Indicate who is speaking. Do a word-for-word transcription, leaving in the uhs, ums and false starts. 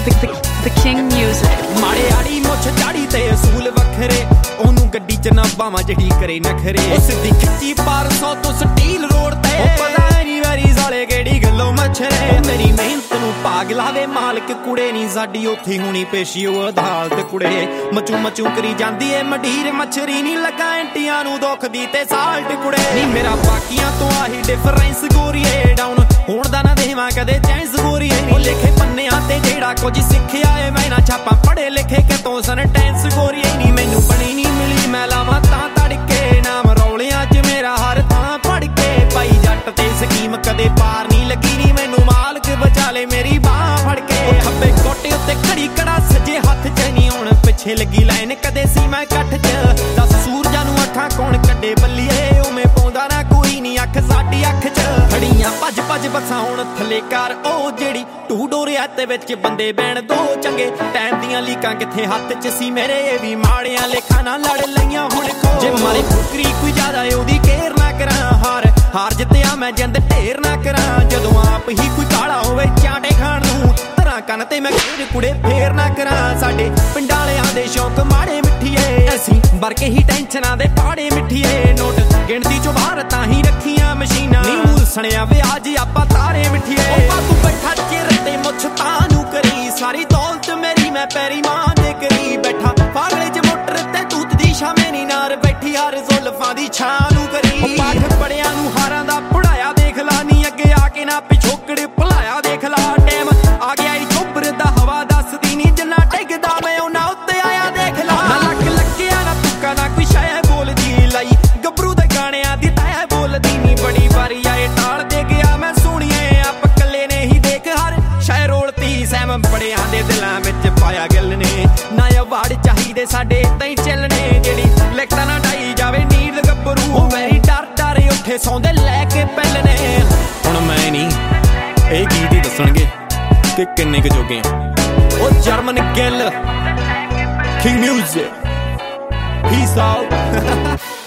Speaker 1: the, the, the King Music.
Speaker 2: माड़े आड़ी मुछ चाड़ी ते असूल वखरे ओनू गड्डी च ना बावां जड़ी करे नखरे उस दी खिच्ची पार सौ तो स्टील रोड ते ओ पता नहीं वेरी साले केड़ी गल्लों मछरे मेरी मेहनत नू भाग लावे मालक कुड़े नी साडी ओथे हुणी पेशी ओ अदालत कुड़े मचू मचू करी जांदी ए मडीर मछरी नी लगा एंटियां नू दुख दी ते साल्ट कुड़े नी मेरा बाकियां तो आही डिफरेंस गोरीए डाउन होण दा ना देवां कदे चांस गोरीए नी लिखे पन्नियां ते जेड़ा कुछ सिੱਖਿਆ ਏ मैं ना छापा पढ़े लिखे के तो सेंटेंस गोरीए नी मैनू बनी नी मिली मैं लावां तां तड़के नाम रौलियां च मेरा हर थां पढ़ के पाई जट ते स्कीम कदे पार नी लगी नी मैनू मालक बचा ले मेरी बाह फड़ के खब्बे कोटे उत्ते घड़ी कड़ा सजे हत्थ च नी हुण पिछे लगी लाइन कदे सी मैं कठ च दस सूरजां नू अखां कौन कड्डे बल्लीए उਵੇਂ पाउंदा ना कोई नी अख साडी अख च खड़ियां भज भज बसां हुण थल्ले कर ओ जेड़ी टू डोरिया ते विच बंदे बैण दो चंगे टाइम दियां लीकां किथे हत्थ च सी मेरे भी माड़ियां लेखा ना लड़ लईयां हुण खो जे मारे फुकरी कोई ज्यादा ओदी केयर ना करां हार हार जित्तिया मैं जिंद ढेर ना करां जदों आप ही कोई काला होवे चाटे खाण नूं तरां कन ते मैं खेड़ कुड़े फेर ना करां साडे पिंडां वालियां दे शौक माड़े मिठीए असीं बर के ही टेंशनां दे पाड़े मिठीए नोट गिणती चों बाहर तां ही रखियां मशीनां नी मूल सणिया विआज आपां तारे मिठीए ओ बातू बैठा चिर ते मुछ तानू करी सारी दौलत मेरी मैं पैरी मां दे करी बैठा फागले च मोटर ते तूत दी शामे नी नार बैठी यार जुल्फां दी छां नू करी ओ पाठ पढ़िया नू हारां दा पढ़ाया देख ला नी अगे आके ना पिछोकड़ भुलाया देख ला टाइम आ गया ई चोबर दा हवा दसदी नी जिन्ना टिकदा मैं उन्ना उत्ते आया देख ला ना लक लगिया ना तुक्का ना कोई शै बोलदी लाई गबरू दे गाणियां दी तै बोलदी नी बड़ी वारी आए टाल दे गया मैं सुणिए आप कल्ले ने ही देख हर शै रोलती सैम बड़ियां दे दिलां विच पाया गिल ने ना अवार्ड चाहिदे साडे ताईं चलने जेड़ी लिखता ना ढाई जावे नील गबरू ओ मेरी डर डर उठे सौंदे लैके पैलने हुण मैं नी ਇਹ ਗੀਤ ਹੀ ਦੱਸਣਗੇ ਕਿ ਕਿੰਨੇ ਕੁ ਜੋਗੇ ਆ ਉਹ German Gill King Music peace out